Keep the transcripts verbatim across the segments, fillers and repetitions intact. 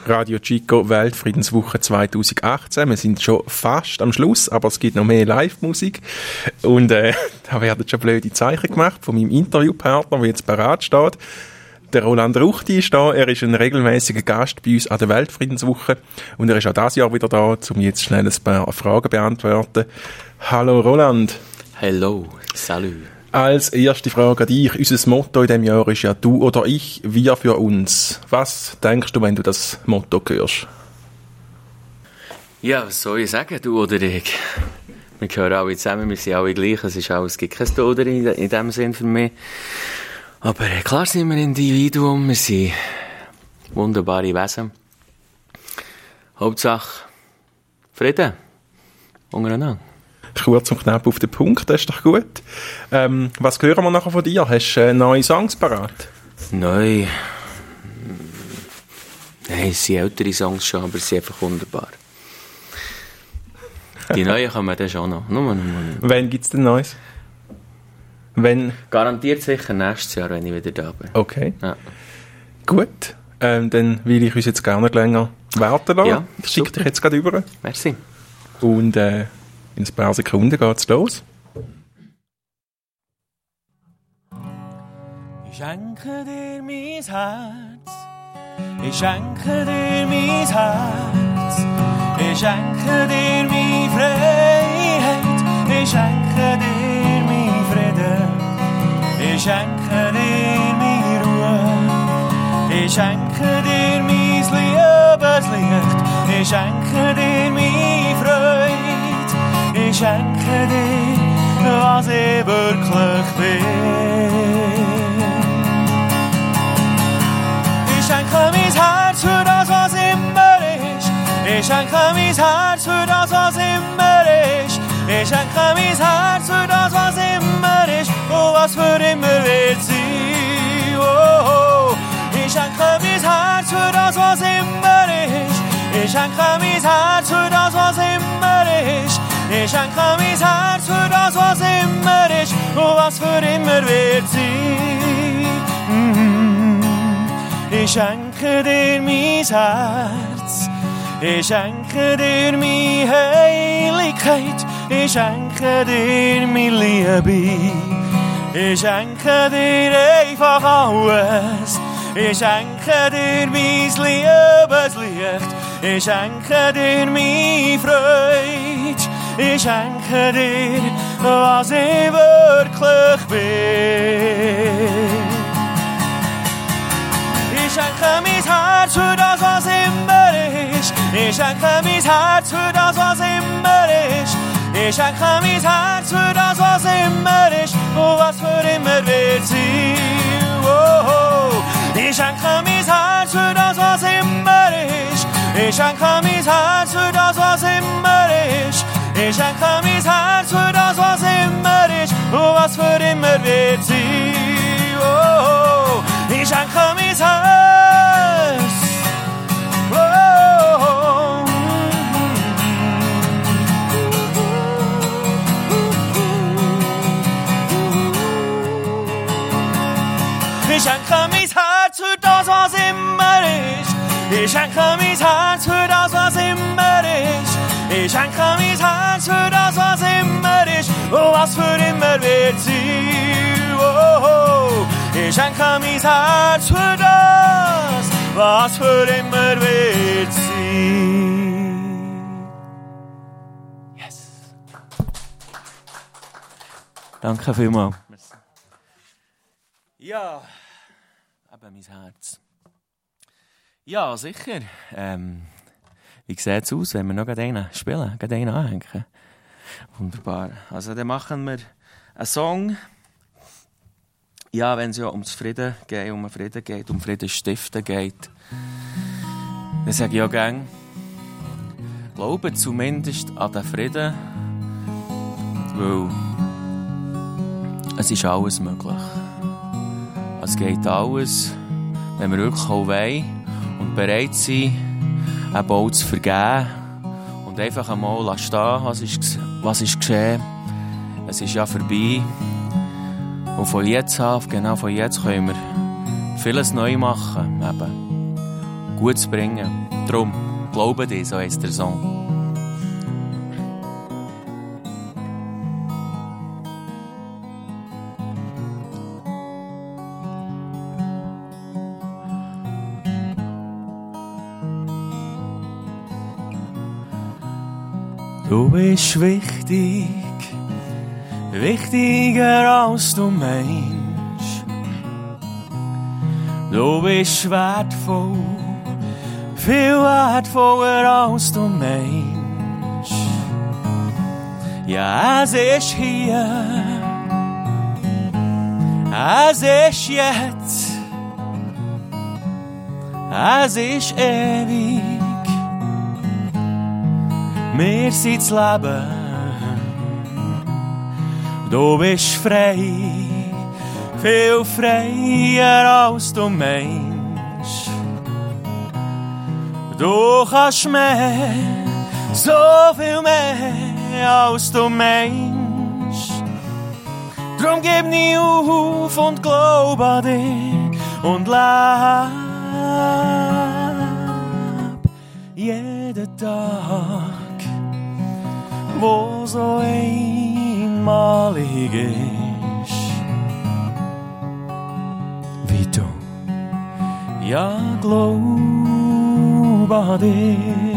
Radio Chico Weltfriedenswoche zwanzig achtzehn. Wir sind schon fast am Schluss, aber es gibt noch mehr Live-Musik. Und äh, da werden schon blöde Zeichen gemacht von meinem Interviewpartner, der jetzt parat steht. Der Roland Ruchti ist da. Er ist ein regelmäßiger Gast bei uns an der Weltfriedenswoche. Und er ist auch dieses Jahr wieder da, um jetzt schnell ein paar Fragen zu beantworten. Hallo Roland. Hallo, salut. Als erste Frage an dich. Unser Motto in diesem Jahr ist ja «Du oder ich, wir für uns». Was denkst du, wenn du das Motto hörst? Ja, was soll ich sagen, du oder ich? Wir gehören alle zusammen, wir sind alle gleich. Es, ist alles, es gibt kein Du oder ich in dem Sinn für mich. Aber klar sind wir Individuum, wir sind wunderbare Wesen. Hauptsache Frieden untereinander. Kurz und knapp auf den Punkt, das ist doch gut. Ähm, was hören wir nachher von dir? Hast du äh, neue Songs parat? Neu? Nein, es sind ältere Songs schon, aber sie sind einfach wunderbar. Die neuen kommen dann schon noch. Nur, nur, nur. Wann gibt es denn Neues? Wenn? Garantiert sicher nächstes Jahr, wenn ich wieder da bin. Okay. Ja. Gut, ähm, dann will ich uns jetzt gar nicht länger warten lassen. Ja, ich schicke dich jetzt gerade rüber. Merci. Und äh, in ein paar Sekunden geht's los. Ich schenke dir mein Herz. Ich schenke dir mein Herz. Ich schenke dir meine Freiheit. Ich schenke dir mein Frieden. Ich schenke dir meine Ruhe. Ich schenke dir mein Liebeslicht. Ich schenke dir meine Freude. Ich schenke dir, was ich wirklich bin. Ich schenke mein Herz für das, was immer ist. Ich schenke mein Herz für das, was immer ist. Ich schenke mein Herz für das, was immer ist und was für immer wird sein. Oh, oh. Ich schenke mein Herz für das, was immer ist. Ich schenke mein Herz für das, was immer ist. Ich schenke mein Herz für das, was immer ist und was für immer wird sein. Mm-hmm. Ich schenke dir mein Herz. Ich schenke dir meine Heiligkeit. Ich schenke dir meine Liebe. Ich schenke dir einfach alles. Ich schenke dir mein Liebeslicht. Ich schenke dir meine Freude. Ich schenke dir, was ich wirklich bin. Ich schenke mein Herz für das, was immer ist. Ich schenke mein Herz für das, was immer ist. Ich schenke mein Herz für das, was immer ist und was für immer wird sein. Oh, oh. Ich schenke mein Herz für das, was immer ist. Ich schenke mein Herz für das, was immer ist. Ich schenke mein Herz für das, was immer ist und was für immer wird sein. Oh, oh. Ich schenke mein Herz. Oh, oh. Ich schenke mein Herz für das, was immer ist. Ich schenke mein Herz für das, was immer ist. Ich schenke mein Herz für das, was immer ist und was für immer wird sein. Oh, oh. Ich schenke mein Herz für das, was für immer wird sein. Yes. Danke vielmals. Ja, eben mein Herz. Ja, sicher. Ähm, wie sieht es aus, wenn wir noch einen spielen, einen anhängen? Wunderbar. Also dann machen wir einen Song. Ja, wenn es ja ums Frieden geht, um Frieden geht, um Frieden stiften geht, dann sage ich auch gerne, glaube zumindest an den Frieden, weil es ist alles möglich. Es geht alles, wenn wir wirklich auch wollen und bereit sind, einen Bau zu vergeben und einfach einmal stehen, was ist, was ist geschehen. Es ist ja vorbei. Und von jetzt an, genau von jetzt, können wir vieles neu machen, eben Gutes bringen. Drum, glaube dir, so heisst der Song. Du bist wichtig, wichtiger als du meinst. Du bist wertvoll, viel wertvoller als du meinst. Ja, es ist hier, es ist jetzt, es ist ewig. Wir sind das Leben, du bist frei, viel freier als du meinst. Du kannst mehr, so viel mehr als du meinst. Drum gib nie auf und glaub an dich und leb jeden Tag, wo so einmalig ist, wie du. Ja, glaub an dich.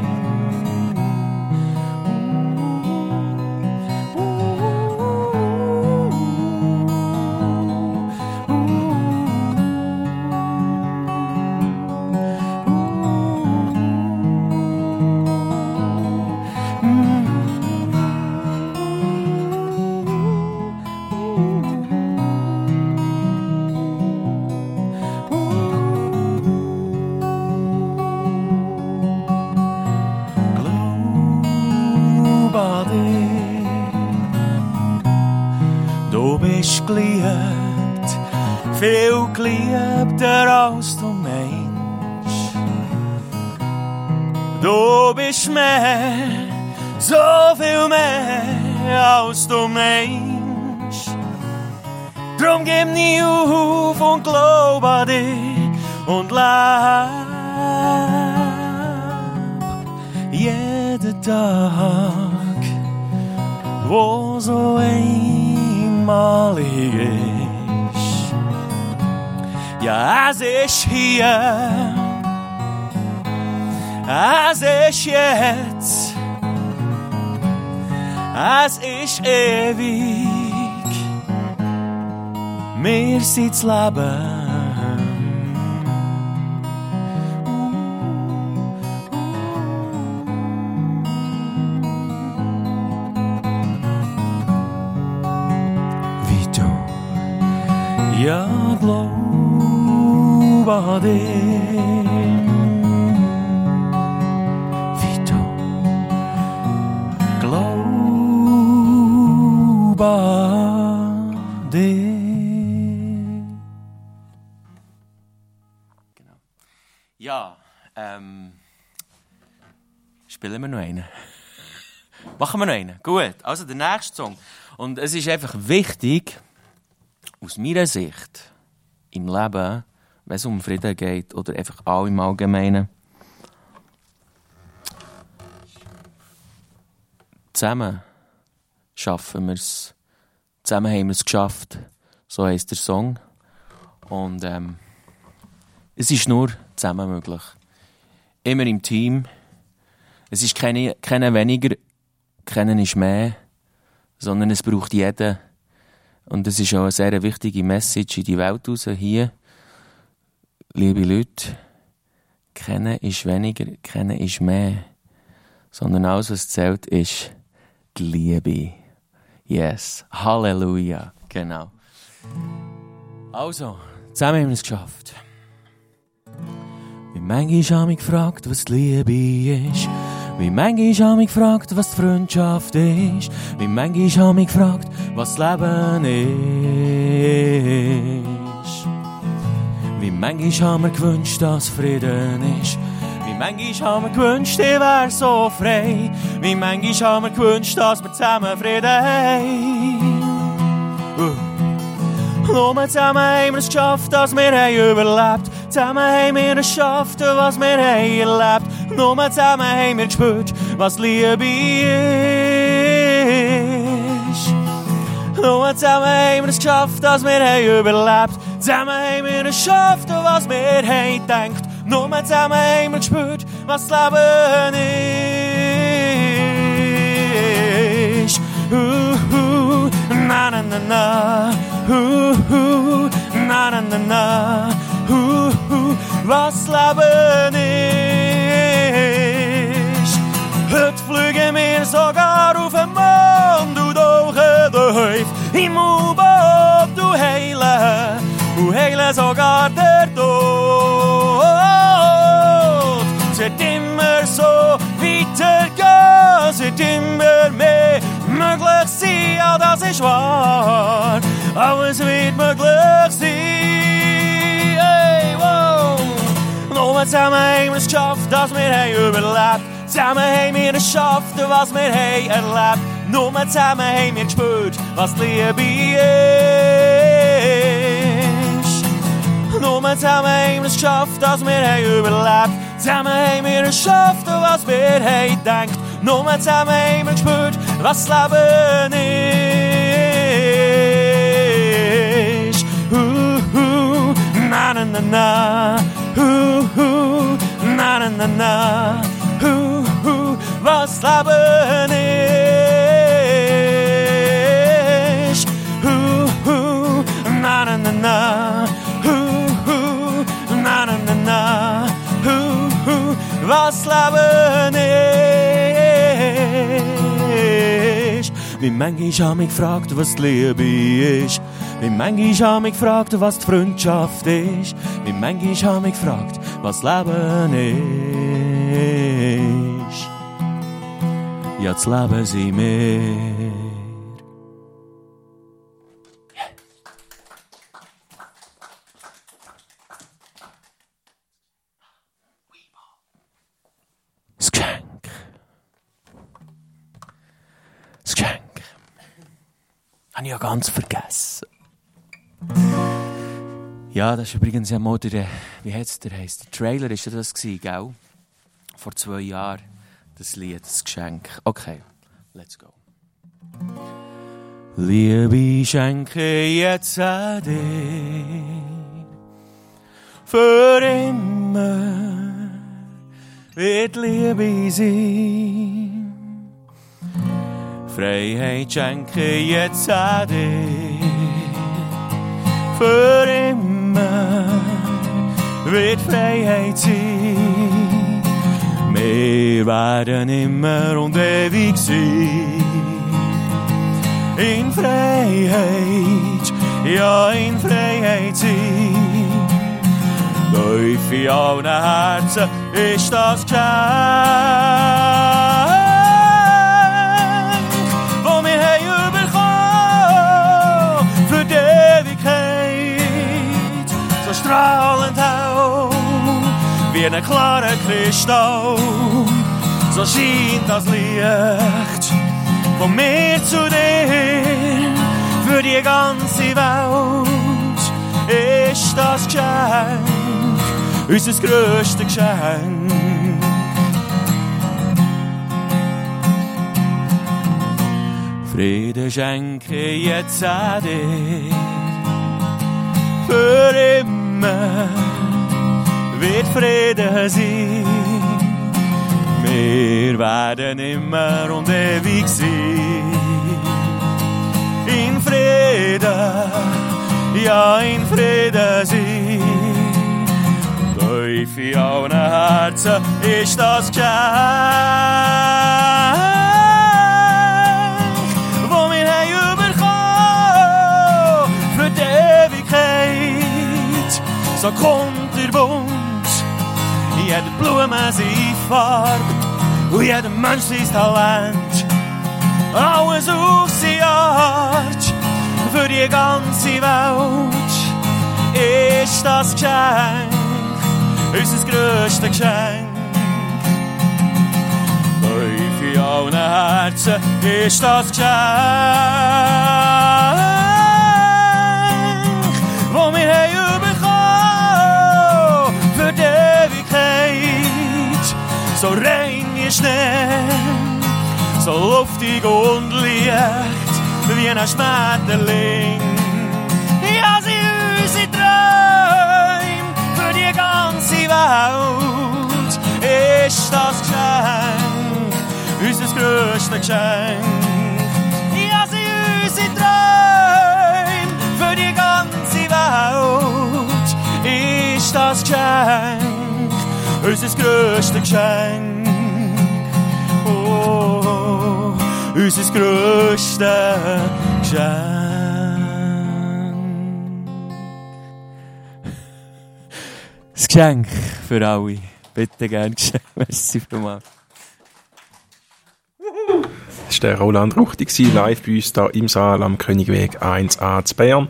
Du bist geliebt, viel geliebter als du meinst. Du bist mehr, so viel mehr als du meinst. Drum gib nie auf und glaub an dich und leb jeden Tag, wo so einmalig ist. Ja, es ist hier, es ist jetzt, es ist ewig. Wir sind das Leben. Ja, glaub an dich, wie du glaub an dich. Genau. Ja, ähm, spielen wir noch einen? Machen wir noch einen? Gut, also der nächste Song. Und es ist einfach wichtig, aus meiner Sicht, im Leben, wenn es um Frieden geht, oder einfach auch im Allgemeinen, zusammen schaffen wir es. Zusammen haben wir es geschafft. So heisst der Song. Und ähm, es ist nur zusammen möglich. Immer im Team. Es ist keine, keine weniger, keiner ist mehr, sondern es braucht jeden. Und das ist auch eine sehr wichtige Message in die Welt raus, hier. Liebe Leute, kennen ist weniger, kennen ist mehr. Sondern alles, was zählt, ist die Liebe. Yes. Halleluja. Genau. Also, zusammen haben wir es geschafft. Wie manchmal habe ich gefragt, was die Liebe ist. Wie manchmal habe ich gefragt, was die Freundschaft ist. Wie manchmal habe ich gefragt, was das Leben ist. Wie manchmal haben wir gewünscht, dass Frieden ist. Wie manchmal haben wir gewünscht, ich wäre so frei. Wie manchmal haben wir gewünscht, dass wir zusammen Frieden haben. Uh. Nur zusammen haben wir es geschafft, dass wir haben überlebt. Zusammen haben wir geschafft, was wir haben erlebt. Nur zusammen haben wir gespürt, was Liebe ist. Nur zusammen haben wir es geschafft, dass wir haben überlebt. Zusammen haben wir geschafft, was wir haben gedacht. Nur zusammen haben wir gespürt, was das Leben ist. Uh, uh, na na na na, uh, uh, na na na na, uh, uh, was das Leben ist. Heute fliegen wir sogar auf den Mond und tauchen tief im U-Boot, du heilen, und heilen sogar der Tod. Es wird immer so weitergehen, es wird immer mehr möglich sein, ja, das ist wahr. Aber es wird möglich sein, hey, wow. Nur zusammen haben wir es geschafft, dass wir haben überlebt. Zusammen haben wir es geschafft, was wir haben erlebt. Nur zusammen haben wir gespürt, was Liebe ist. Nur zusammen haben wir es geschafft, dass wir haben überlebt. Zusammen haben wir es geschafft, was wir haben gedacht. Nur zusammen haben wir gespürt, was das Leben ist. Uh, uh, na na na na, uh, uh, na na na na, uh, uh, was das Leben ist. Uh, uh, na na na na, uh, uh, na na na na, uh, uh, was das Leben ist. Wie manchmal habe ich gefragt, was die Liebe ist. Wie manchmal habe ich gefragt, was die Freundschaft ist. Wie manchmal habe ich gefragt, was das Leben ist. Ja, das Leben sind wir. Das Geschenk. Das Geschenk. Habe ich ja ganz vergessen. Ja, das ist übrigens ja mal der, wie heisst der, heisst der Trailer, ist ja das gewesen, gell? Vor zwei Jahren, das Lied, das Geschenk. Okay, let's go. Liebe schenke jetzt an dich, für immer wird Liebe sein. Freiheit schenke jetzt an dich, für immer wird Freiheit sein. Wir werden immer und ewig sein. In Freiheit, ja in Freiheit sein. Tief in allen Herzen ist das Geschenk, wo wir haben bekommen für die Ewigkeit. So strahlend hell, wie ein klarer Kristall, so scheint das Licht von mir zu dir. Für die ganze Welt ist das Geschenk unser grösstes Geschenk. Frieden schenke jetzt an dir, für immer wird Frieden sein. Wir werden immer und ewig sein. In Frieden, ja in Frieden sein. Tief in allen Herzen ist das Geschenk, wo wir haben bekommen für die Ewigkeit. So kommt der Bund, jede Blume seine Farbe und jeder Mensch sein Talent. Alles auf seine Art für die ganze Welt ist das Geschenk. Unser grösstes Geschenk. Tief in allen Herzen ist das Geschenk, wo wir haben bekommen so rein wie Schnee, so luftig und leicht wie ein Schmetterling. Ja, sie unsere Träume für die ganze Welt ist das Geschenk, unser grösstes Geschenk. Ja, sie unsere Träume für die ganze Welt ist das Geschenk, unser grösstes Geschenk. Oh, unser grösstes Geschenk. Das Geschenk für alle. Bitte gerne geschenkt. Merci vielmals. Das war der Roland Ruchti, live bei uns hier im Saal am Königweg eins a zu Bern.